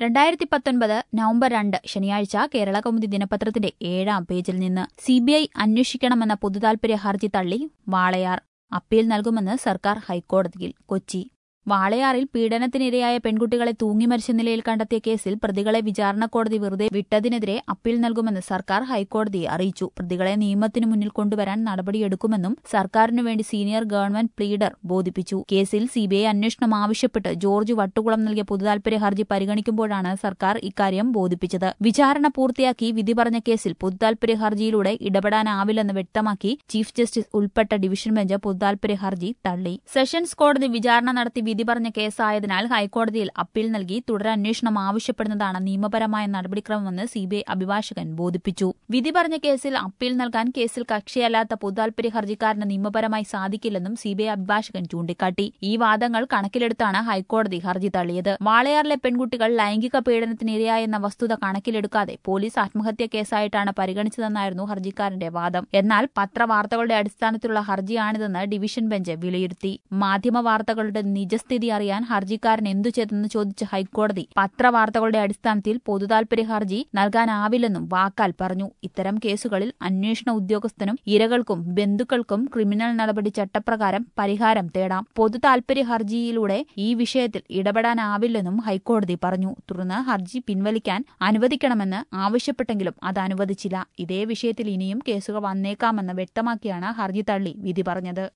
2019 November 2 ശനിയാഴ്ച കേരളകൗമുദി ദിനപത്രത്തിന്റെ 7-ാം പേജിൽ നിന്ന് സിബിഐ അന്വേഷിക്കണമെന്ന പൊതുതാൽപര്യ ഹർജി തള്ളി വാളയാർ. അപ്പീൽ നൽകുമെന്ന് സർക്കാർ ഹൈക്കോടതിയിൽ. കൊച്ചി. വാളയാറിൽ പീഡനത്തിനിരയായ പെൺകുട്ടികളെ തൂങ്ങിമരിച്ച നിലയിൽ കണ്ടെത്തിയ കേസിൽ പ്രതികളെ വിചാരണ കോടതി വെറുതെ വിട്ടതിനെതിരെ അപ്പീൽ നൽകുമെന്ന് സർക്കാർ ഹൈക്കോടതിയെ അറിയിച്ചു. പ്രതികളെ നിയമത്തിനു മുന്നിൽ കൊണ്ടുവരാൻ നടപടിയെടുക്കുമെന്നും സർക്കാരിനു വേണ്ടി സീനിയർ ഗവൺമെന്റ് പ്ലീഡർ ബോധിപ്പിച്ചു. കേസിൽ സിബിഐ അന്വേഷണം ആവശ്യപ്പെട്ട് ജോർജ് വട്ടുകുളം നൽകിയ പൊതുതാൽപര്യ ഹർജി പരിഗണിക്കുമ്പോഴാണ് സർക്കാർ ഇക്കാര്യം ബോധിപ്പിച്ചത്. വിചാരണ പൂർത്തിയാക്കി വിധി പറഞ്ഞ കേസിൽ പൊതുതാൽപര്യ ഹർജിയിലൂടെ ഇടപെടാനാവില്ലെന്ന് വ്യക്തമാക്കി ചീഫ് ജസ്റ്റിസ് ഉൾപ്പെട്ട ഡിവിഷൻ ബെഞ്ച് പൊതുതാൽപര്യ ഹർജി തള്ളി. സെഷൻസ് കോടതി വിചാരണ നടത്തി വിധി പറഞ്ഞ കേസായതിനാൽ ഹൈക്കോടതിയിൽ അപ്പീൽ നൽകി തുടരന്വേഷണം ആവശ്യപ്പെടുന്നതാണ് നിയമപരമായ നടപടിക്രമമെന്ന് സിബിഐ അഭിഭാഷകൻ ബോധിപ്പിച്ചു. വിധി പറഞ്ഞ കേസിൽ അപ്പീൽ നൽകാൻ കേസിൽ കക്ഷിയല്ലാത്ത പൊതുതാൽപര്യ ഹർജിക്കാരന് നിയമപരമായി സാധിക്കില്ലെന്നും സിബിഐ അഭിഭാഷകൻ ചൂണ്ടിക്കാട്ടി. ഈ വാദങ്ങൾ കണക്കിലെടുത്താണ് ഹൈക്കോടതി ഹർജി തള്ളിയത്. വാളയാറിലെ പെൺകുട്ടികൾ ലൈംഗിക പീഡനത്തിനിരയായെന്ന വസ്തുത കണക്കിലെടുക്കാതെ പോലീസ് ആത്മഹത്യാ കേസായിട്ടാണ് പരിഗണിച്ചതെന്നായിരുന്നു ഹർജിക്കാരന്റെ വാദം. എന്നാൽ പത്രവാർത്തകളുടെ അടിസ്ഥാനത്തിലുള്ള ഹർജിയാണിതെന്ന് ഡിവിഷൻ ബെഞ്ച് വിലയിരുത്തി. മാധ്യമവാർത്തകളുടെ നിജസ്ഥിതി അറിയാൻ ഹർജിക്കാരൻ എന്തു ചെയ്തെന്ന് ചോദിച്ച ഹൈക്കോടതി പത്രവാർത്തകളുടെ അടിസ്ഥാനത്തിൽ പൊതുതാൽപര്യ ഹർജി നൽകാനാവില്ലെന്നും വാക്കാൽ പറഞ്ഞു. ഇത്തരം കേസുകളിൽ അന്വേഷണ ഉദ്യോഗസ്ഥനും ഇരകൾക്കും ബന്ധുക്കൾക്കും ക്രിമിനൽ നടപടി ചട്ടപ്രകാരം പരിഹാരം തേടാം. പൊതുതാൽപര്യ ഹർജിയിലൂടെ ഈ വിഷയത്തിൽ ഇടപെടാനാവില്ലെന്നും ഹൈക്കോടതി പറഞ്ഞു. തുടർന്ന് ഹർജി പിൻവലിക്കാൻ അനുവദിക്കണമെന്ന് ആവശ്യപ്പെട്ടെങ്കിലും അത് അനുവദിച്ചില്ല. ഇതേ വിഷയത്തിൽ ഇനിയും കേസുകൾ വന്നേക്കാമെന്ന് വ്യക്തമാക്കിയാണ് ഹർജി തള്ളി വിധി പറഞ്ഞത്.